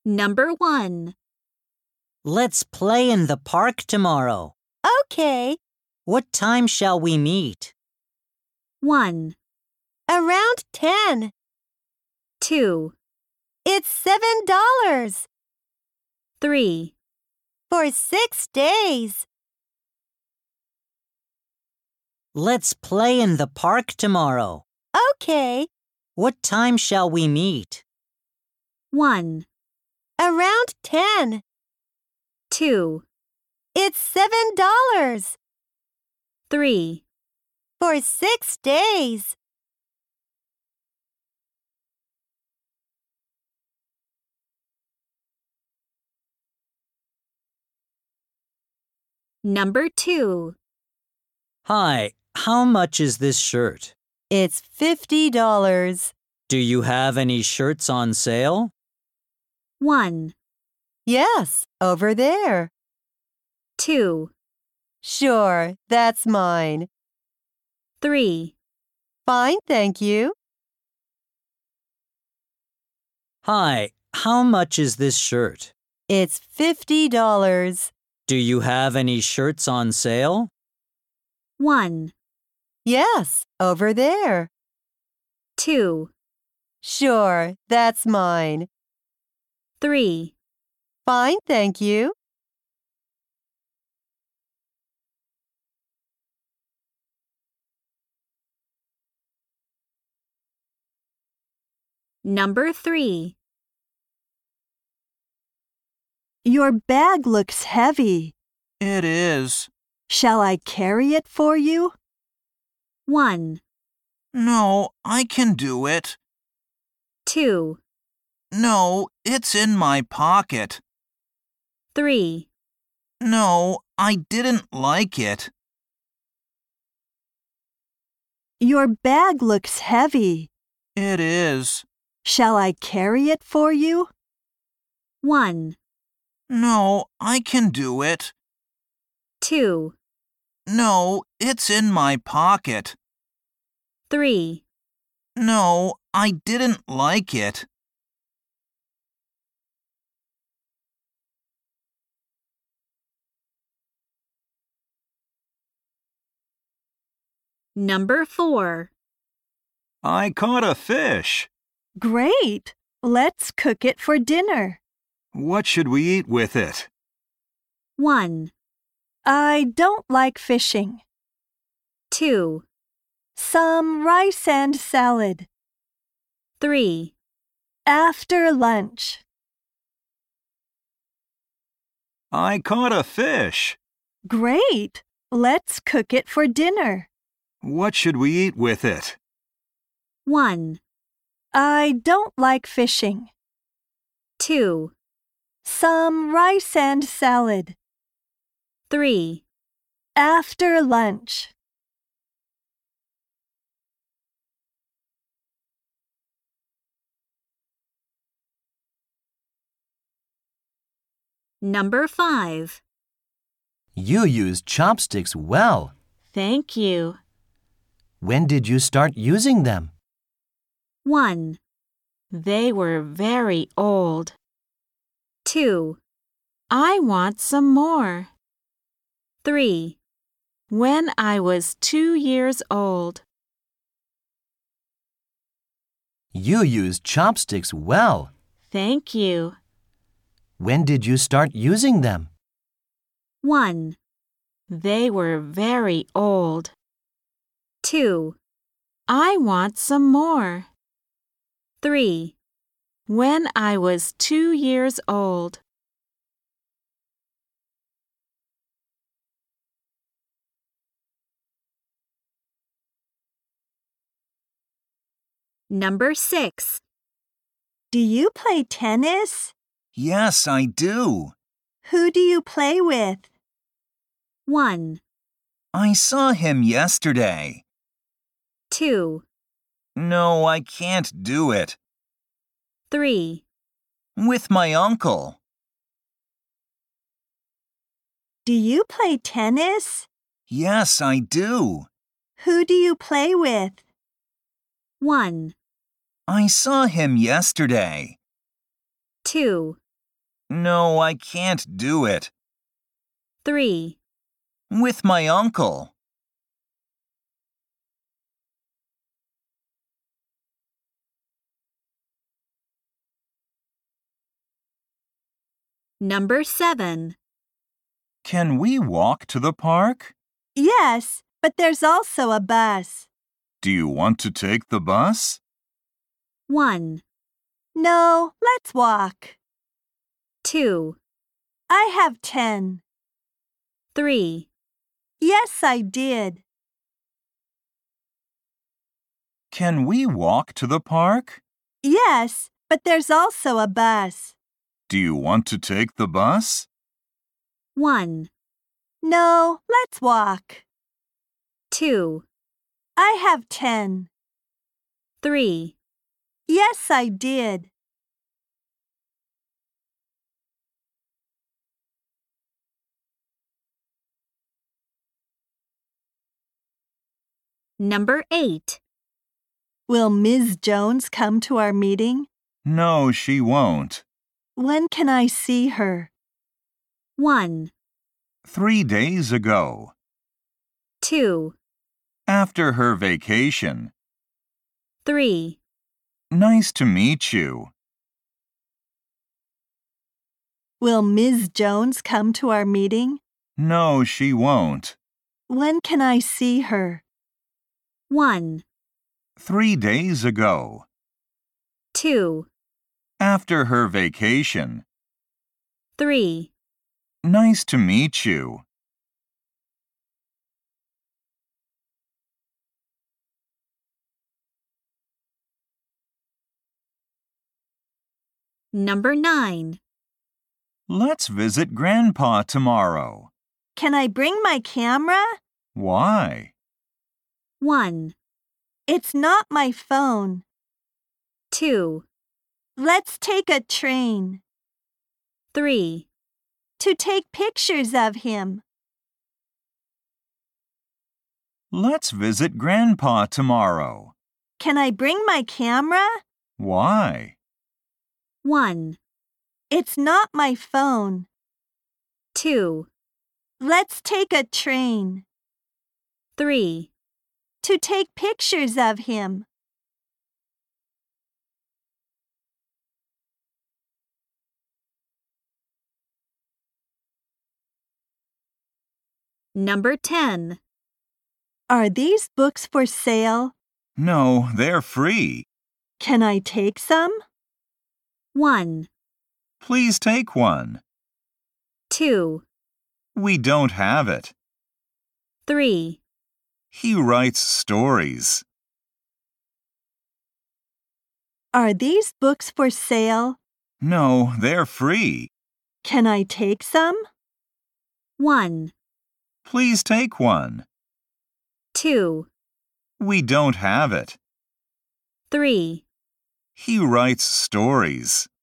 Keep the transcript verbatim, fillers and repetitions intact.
Number one. Let's play in the park tomorrow. Okay. What time shall we meet? One. Around ten. Two. It's seven dollars. Three. For six days. Let's play in the park tomorrow. Okay. What time shall we meet? One. Around ten. Two. It's seven dollars. Three. For six days. Number two. Hi, how much is this shirt? It's fifty dollars. Do you have any shirts on sale? One. Yes, over there. Two. Sure, that's mine. Three. Fine, thank you. Hi, how much is this shirt? It's fifty dollars. Do you have any shirts on sale? One. Yes, over there. Two. Sure, that's mine. Three. Fine, thank you. Number three. Your bag looks heavy. It is. Shall I carry it for you? One. No, I can do it. Two. No, it's in my pocket. Three. No, I didn't like it. Your bag looks heavy. It is. Shall I carry it for you? One. No, I can do it. Two. No, it's in my pocket. Three. No, I didn't like it. Number four. I caught a fish. Great! Let's cook it for dinner. What should we eat with it? One. I don't like fishing. Two. Some rice and salad. Three. After lunch. I caught a fish. Great! Let's cook it for dinner. What should we eat with it? One. I don't like fishing. Two. Some rice and salad. Three. After lunch. Number five. You use chopsticks well. Thank you. When did you start using them? One. They were very old. Two. I want some more. Three. When I was two years old. You use chopsticks well. Thank you. When did you start using them? One. They were very old. Two. I want some more. Three. When I was two years old. Number six. Do you play tennis? Yes, I do. Who do you play with? One. I saw him yesterday. Two. No, I can't do it. Three. With my uncle. Do you play tennis? Yes, I do. Who do you play with? One. I saw him yesterday. Two. No, I can't do it. three, With my uncle. Number seven. Can we walk to the park? Yes, but there's also a bus. Do you want to take the bus? one, No, let's walk. two, I have ten. three, Yes, I did. Can we walk to the park? Yes, but there's also a bus. Do you want to take the bus? one, No, let's walk. two, I have ten. three, Yes, I did. Number eight. Will Miz Jones come to our meeting? No, she won't. When can I see her? one, Three days ago. two, After her vacation. three, Nice to meet you. Will Miz Jones come to our meeting? No, she won't. When can I see her? one, Three days ago. two, After her vacation. three, Nice to meet you. Number nine. Let's visit Grandpa tomorrow. Can I bring my camera? Why? one, It's not my phone. two, Let's take a train. three, To take pictures of him. Let's visit Grandpa tomorrow. Can I bring my camera? Why? one, It's not my phone. two, Let's take a train. three, To take pictures of him. Number ten. Are these books for sale? No, they're free. Can I take some? one, Please take one. two, We don't have it. three, He writes stories. Are these books for sale? No, they're free. Can I take some? one, Please take one. two, We don't have it. three, He writes stories.